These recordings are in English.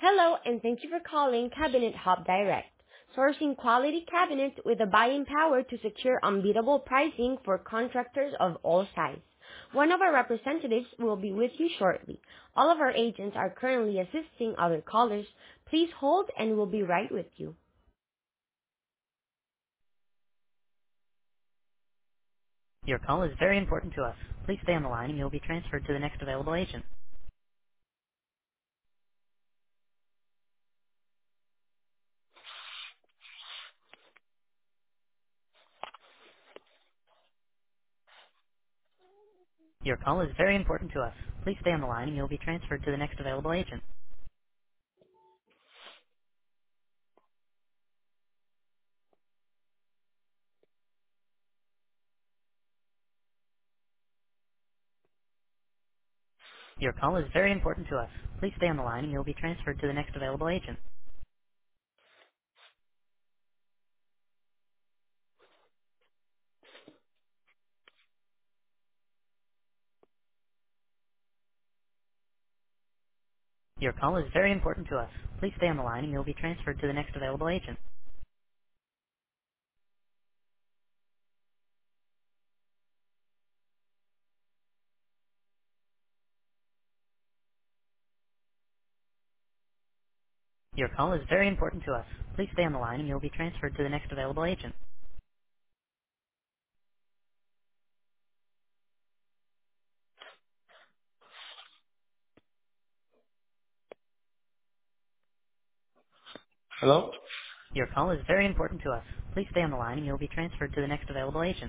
Hello, and thank you for calling Cabinet Hub Direct, sourcing quality cabinets with the buying power to secure unbeatable pricing for contractors of all sizes. One of our representatives will be with you shortly. All of our agents are currently assisting other callers. Please hold and we'll be right with you. Your call is very important to us. Please stay on the line and you'll be transferred to the next available agent. Your call is very important to us. Please stay on the line and you'll be transferred to the next available agent. Your call is very important to us. Please stay on the line and you'll be transferred to the next available agent. Your call is very important to us. Please stay on the line and you'll be transferred to the next available agent. Your call is very important to us. Please stay on the line and you'll be transferred to the next available agent. Hello? Your call is very important to us. Please stay on the line and you'll be transferred to the next available agent.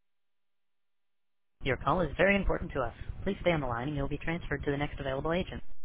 Your call is very important to us. Please stay on the line and you'll be transferred to the next available agent.